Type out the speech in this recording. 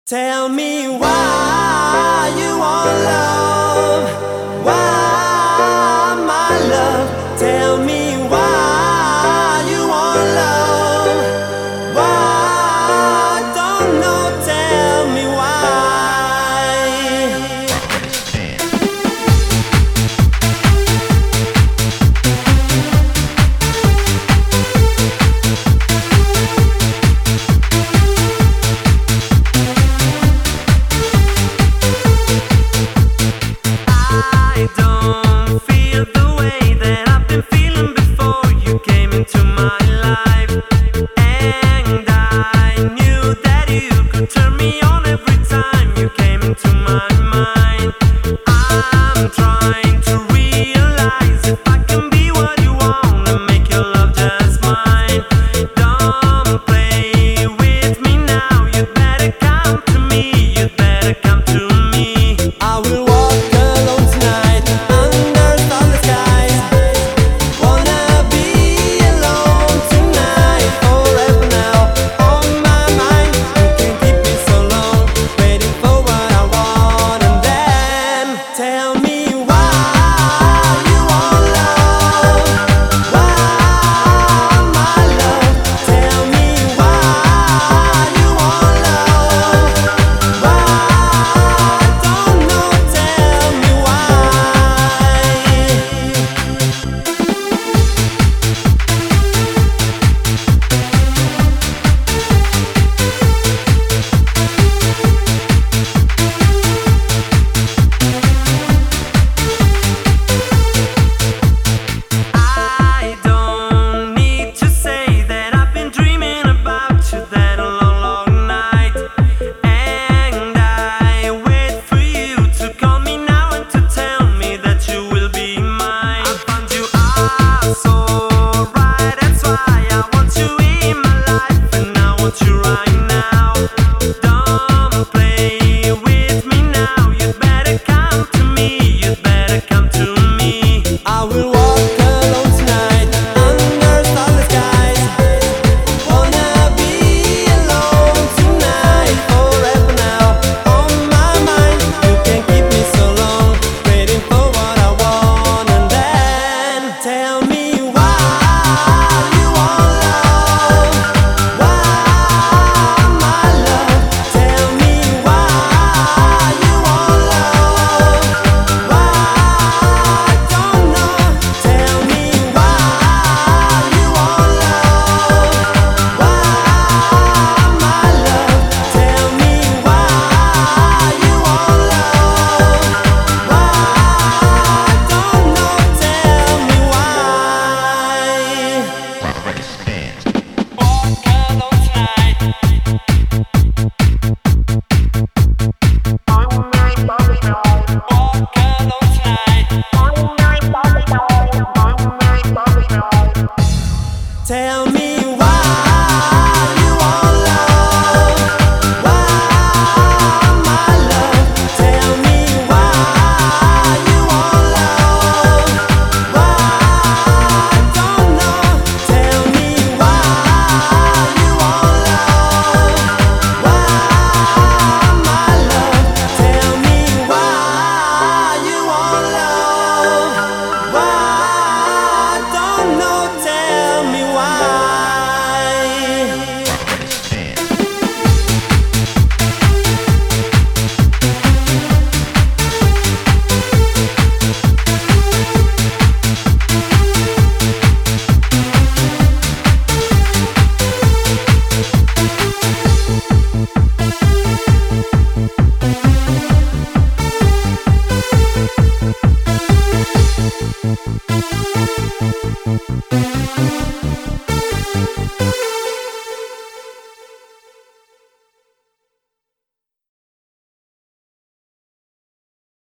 Tell me why you want love, why my love. Tell me why you want love, why I don't know. Tell me why. I don't feel the way that I've been feeling before you came into my life, and I knew that you could turn me on every time you came